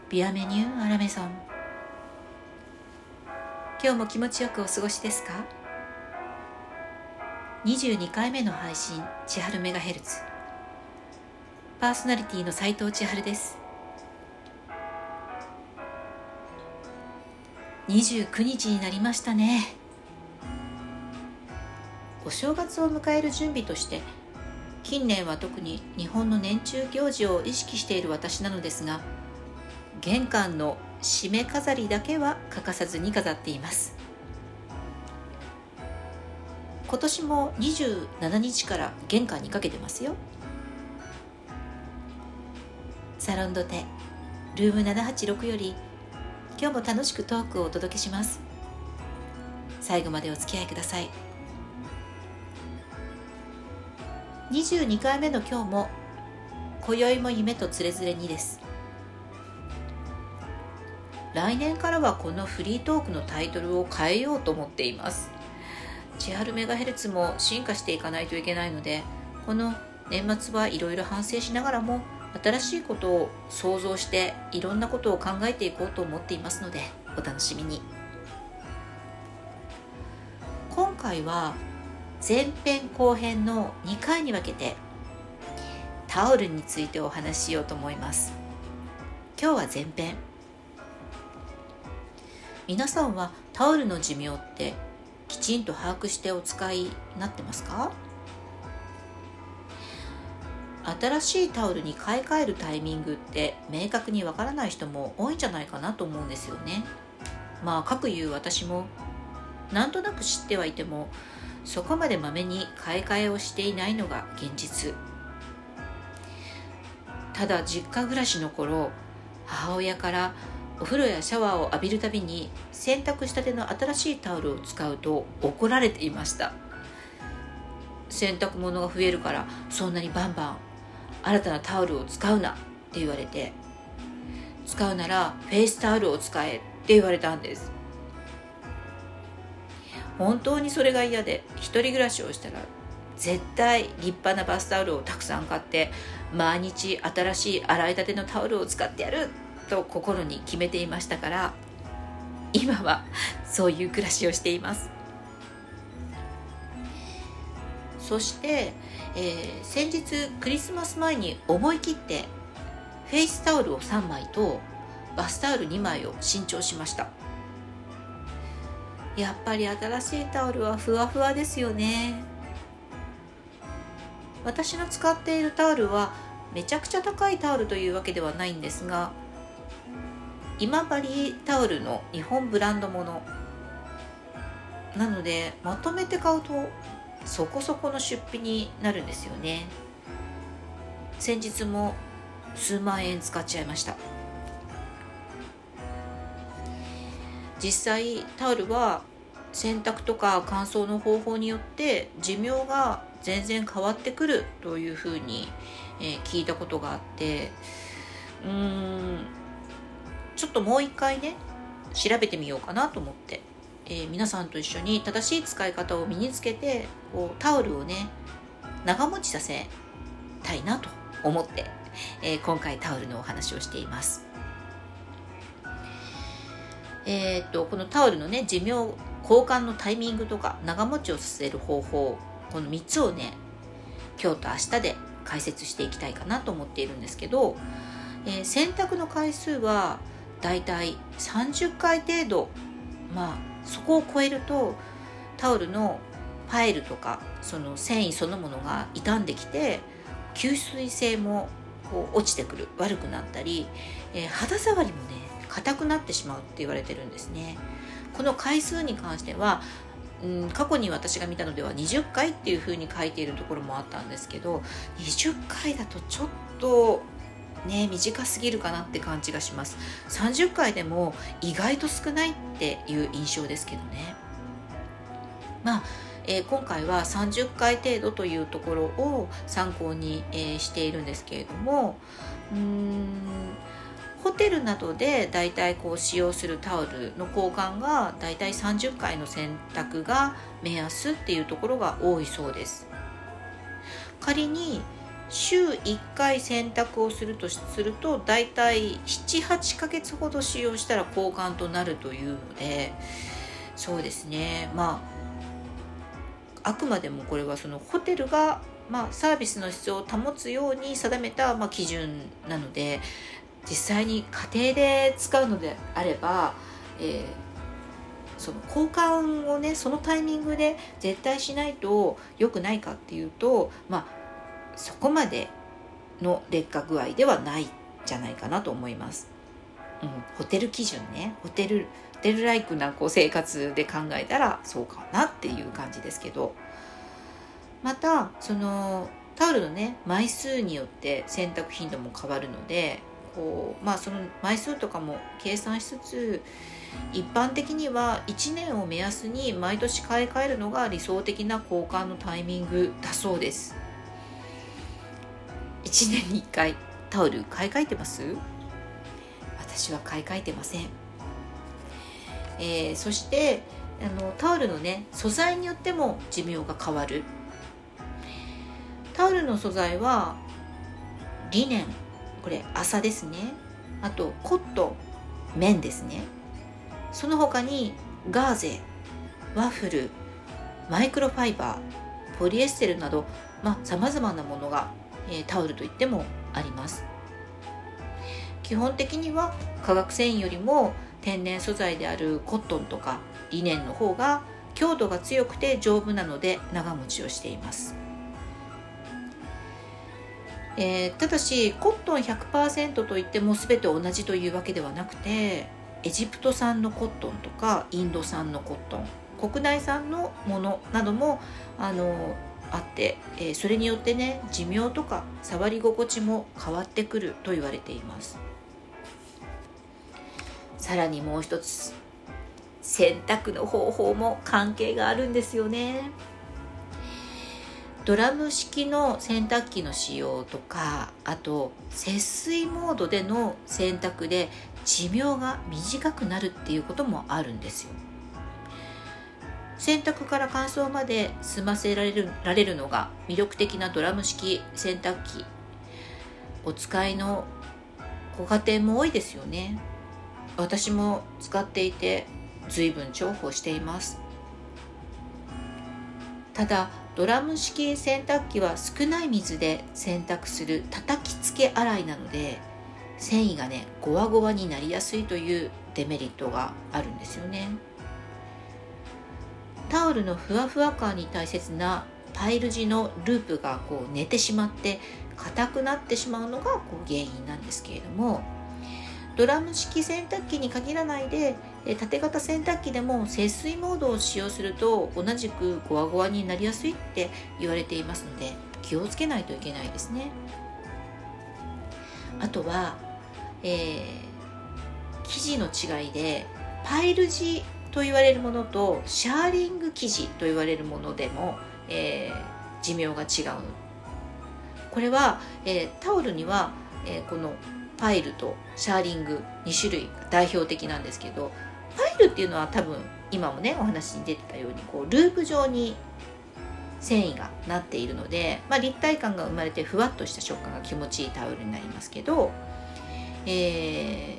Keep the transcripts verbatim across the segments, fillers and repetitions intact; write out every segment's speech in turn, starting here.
ビアメニューアラメソン。今日も気持ちよくお過ごしですか？にじゅうにかいめの配信、千春メガヘルツ。パーソナリティの斉藤千春です。にじゅうくにちになりましたね。お正月を迎える準備として、近年は特に日本の年中行事を意識している私なのですが、玄関の締め飾りだけは欠かさずに飾っています。今年もにじゅうしちにちから玄関にかけてますよ。サロンドテルームななはちろくより今日も楽しくトークをお届けします。最後までお付き合いください。にじゅうにかいめの今日も今宵も夢とつれづれにです。来年からはこのフリートークのタイトルを変えようと思っています。千春メガヘルツも進化していかないといけないので、この年末はいろいろ反省しながらも新しいことを想像していろんなことを考えていこうと思っていますので、お楽しみに。今回は前編後編のにかいに分けてタオルについてお話ししようと思います。今日は前編。皆さんはタオルの寿命ってきちんと把握してお使いになってますか？新しいタオルに買い替えるタイミングって明確にわからない人も多いんじゃないかなと思うんですよね。まあ、かくいう私もなんとなく知ってはいてもそこまでまめに買い替えをしていないのが現実。ただ実家暮らしの頃、母親からお風呂やシャワーを浴びるたびに洗濯したての新しいタオルを使うと怒られていました。洗濯物が増えるからそんなにバンバン新たなタオルを使うなって言われて、使うならフェイスタオルを使えって言われたんです。本当にそれが嫌で、一人暮らしをしたら絶対立派なバスタオルをたくさん買って毎日新しい洗いたてのタオルを使ってやると心に決めていましたから、今はそういう暮らしをしています。そして、えー、先日クリスマス前に思い切ってフェイスタオルをさんまいとバスタオルにまいを新調しました。やっぱり新しいタオルはふわふわですよね。私の使っているタオルはめちゃくちゃ高いタオルというわけではないんですが、今治タオルの日本ブランドものなので、まとめて買うとそこそこの出費になるんですよね。先日も数万円使っちゃいました。実際タオルは洗濯とか乾燥の方法によって寿命が全然変わってくるというふうに、えー、聞いたことがあって、うーんちょっともう一回ね調べてみようかなと思って、えー、皆さんと一緒に正しい使い方を身につけて、こうタオルをね長持ちさせたいなと思って、えー、今回タオルのお話をしています。えー、っとこのタオルのね寿命交換のタイミングとか長持ちをさせる方法、このみっつをね今日と明日で解説していきたいかなと思っているんですけど、えー、洗濯の回数はだいたいさんじゅっかい程度、まあそこを超えるとタオルのパイルとかその繊維そのものが傷んできて吸水性もこう落ちてくる、悪くなったり、えー、肌触りもね硬くなってしまうって言われてるんですね。この回数に関しては、うん、過去に私が見たのではにじゅっかいっていう風に書いているところもあったんですけど、にじゅっかいだとちょっとね短すぎるかなって感じがします。さんじゅっかいでも意外と少ないっていう印象ですけどね。まあ、えー、今回はさんじゅっかい程度というところを参考に、えー、しているんですけれども、うーんホテルなどでだいたいこう使用するタオルの交換がだいたいさんじゅっかいの洗濯が目安っていうところが多いそうです。仮に週いっかい洗濯をするとするとだいたいななはちかげつほど使用したら交換となるというので、そうですね、まああくまでもこれはそのホテルが、まあ、サービスの質を保つように定めた、まあ、基準なので、実際に家庭で使うのであれば、えー、その交換をねそのタイミングで絶対しないと良くないかっていうと、まあそこまでの劣化具合ではないんじゃないかなと思います、うん、ホテル基準ね、ホテルホテルライクなこう生活で考えたらそうかなっていう感じですけど、またそのタオルのね枚数によって洗濯頻度も変わるので、こうまあその枚数とかも計算しつつ、一般的にはいちねんを目安に毎年買い替えるのが理想的な交換のタイミングだそうです。いちねんにいっかいタオル買い替えてます？私は買い替えてません。えー、そしてあのタオルのね素材によっても寿命が変わる。タオルの素材はリネン、これ麻ですね、あとコットン、綿ですね、その他にガーゼ、ワッフル、マイクロファイバー、ポリエステルなどさまざ、まなものが、えー、タオルといってもあります。基本的には化学繊維よりも天然素材であるコットンとかリネンの方が強度が強くて丈夫なので長持ちをしています。えー、ただしコットン ひゃくパーセント といっても全て同じというわけではなくて、エジプト産のコットンとかインド産のコットン、国内産のものなどもあのあって、えー、それによってね寿命とか触り心地も変わってくると言われています。さらにもう一つ、洗濯の方法も関係があるんですよね。ドラム式の洗濯機の使用とか、あと節水モードでの洗濯で寿命が短くなるっていうこともあるんですよ。洗濯から乾燥まで済ませられる、られるのが魅力的なドラム式洗濯機、お使いのご家庭も多いですよね。私も使っていて随分重宝しています。ただドラム式洗濯機は少ない水で洗濯する叩きつけ洗いなので、繊維がねゴワゴワになりやすいというデメリットがあるんですよね。タオルのふわふわ感に大切なパイル地のループがこう寝てしまって硬くなってしまうのがこう原因なんですけれども、ドラム式洗濯機に限らないで縦型洗濯機でも節水モードを使用すると同じくゴワゴワになりやすいって言われていますので、気をつけないといけないですね。あとは、えー、生地の違いでパイル地と言われるものとシャーリング生地と言われるものでも、えー、寿命が違う。これは、えー、タオルには、えー、このパイルとシャーリングに種類が代表的なんですけど、パイルっていうのは多分今もねお話に出てたようにこうループ状に繊維がなっているので、まあ、立体感が生まれてふわっとした食感が気持ちいいタオルになりますけど、えー、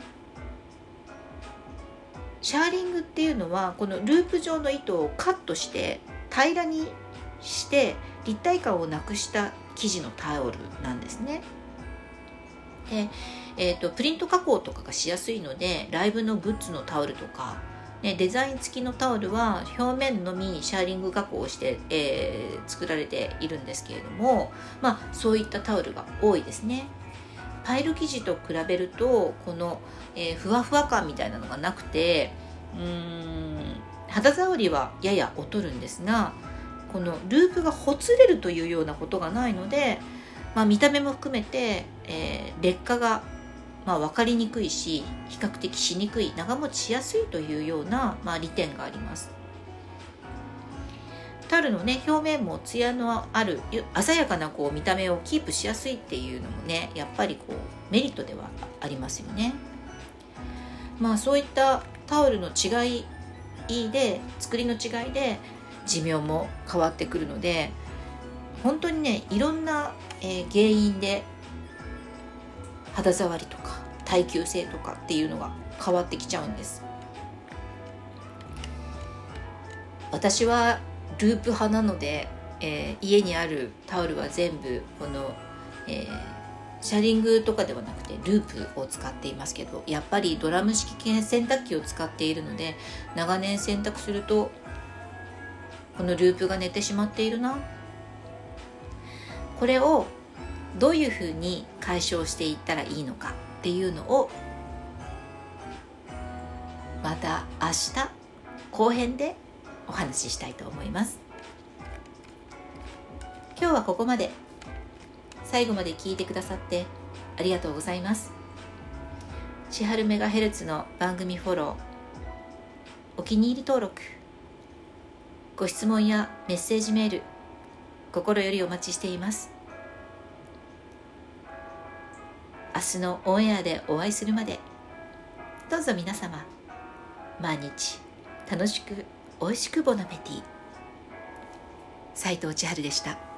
シャーリングっていうのはこのループ状の糸をカットして平らにして立体感をなくした生地のタオルなんですね。でえーと、プリント加工とかがしやすいのでライブのグッズのタオルとか、ね、デザイン付きのタオルは表面のみシャーリング加工をして、えー、作られているんですけれども、まあ、そういったタオルが多いですね。パイル生地と比べるとこの、えー、ふわふわ感みたいなのがなくて、うーん肌触りはやや劣るんですが、このループがほつれるというようなことがないので、まあ、見た目も含めて、えー、劣化が、まあ、分かりにくいし比較的しにくい、長持ちしやすいというような、まあ、利点があります。タオルの、ね、表面もツヤのある鮮やかなこう見た目をキープしやすいっていうのもねやっぱりこうメリットではありますよね。まあそういったタオルの違いで作りの違いで寿命も変わってくるので、 本当にねいろんな、えー、原因で肌触りとか耐久性とかっていうのが変わってきちゃうんです。私はループ派なので、えー、家にあるタオルは全部この、えー、シャリングとかではなくてループを使っていますけど、やっぱりドラム式洗濯機を使っているので、長年洗濯するとこのループが寝てしまっているな。これをどういうふうに解消していったらいいのかっていうのをまた明日後編でお話ししたいと思います。今日はここまで。最後まで聞いてくださってありがとうございます。千春メガヘルツの番組フォロー、お気に入り登録、ご質問やメッセージメール、心よりお待ちしています。明日のオンエアでお会いするまで、どうぞ皆様毎日楽しくおいしくボナペティ。斉藤千春でした。